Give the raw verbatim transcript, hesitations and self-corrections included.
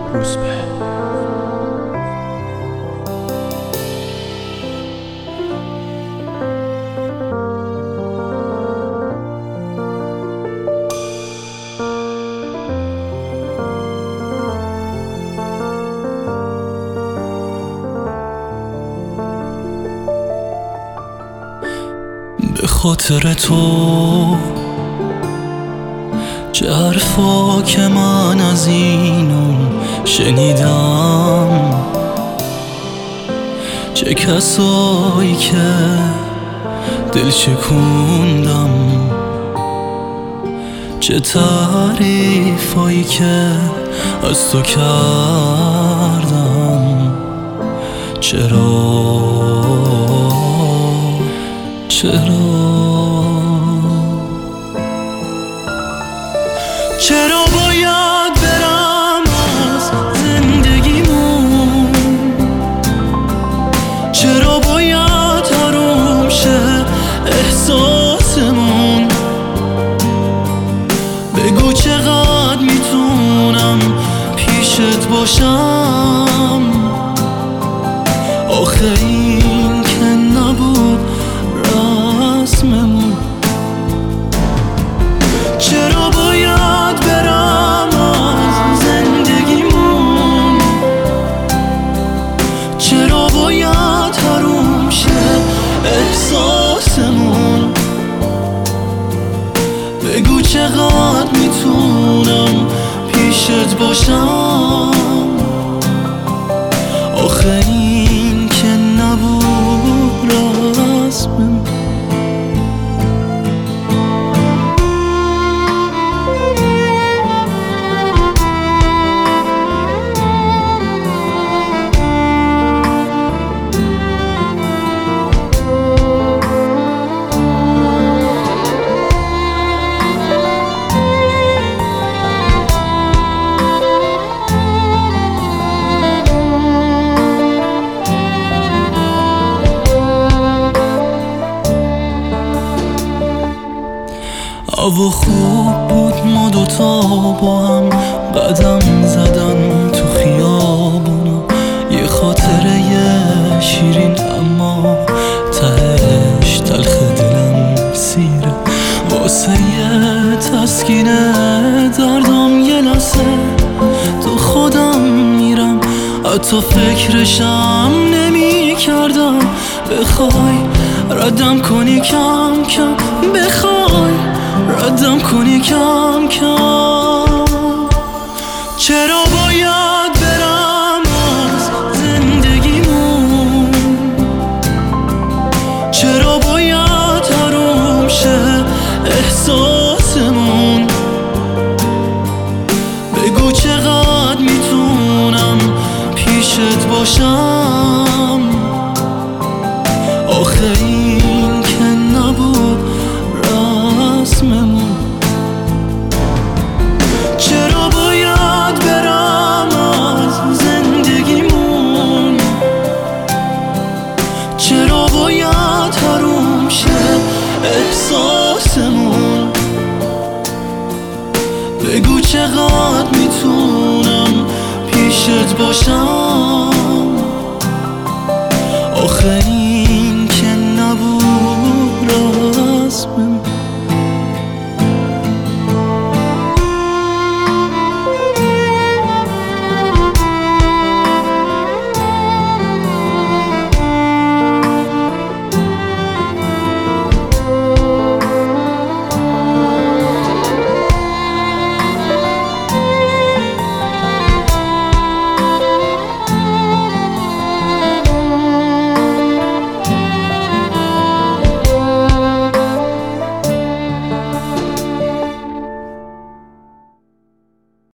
روزبه. به خاطر تو چه حرفا که من از اینو شنیدم، چه کسایی که دل شکوندم، چه تعریفایی که از تو کردم. چرا چرا چرا باید برم از زندگیمون؟ چرا باید حروم شه احساسمون؟ بگو چقدر میتونم پیشت باشم؟ آخه این که نبود رسممون. چرا باید برم از زندگیمون؟ چرا باید حروم شه احساسمون؟ بگو چقدر میتونم پیشت باشم؟ آخه این که نبود رسممون. هوا خوب بود، ما دوتا با هم قدم زدن تو خیابونا. یه خاطره شیرین اما تهش تلخ دلم سیره. واسه یه تسکین دردم یه لحظه تو خودم میرم، حتی فکرشم نمی کردم. بخوای ردم کنی کم کم، بخوای ردم کنی کم کم. چرا باید برم از زندگیمون؟ چرا باید حروم شه احساسمون؟ بگو چقدر میتونم پیشت باشم؟ آخه این که نبود رسممون. چرا باید برم از زندگیمون؟ چرا باید حروم شه احساسمون؟ بگو چقدر میتونم پیشت باشم؟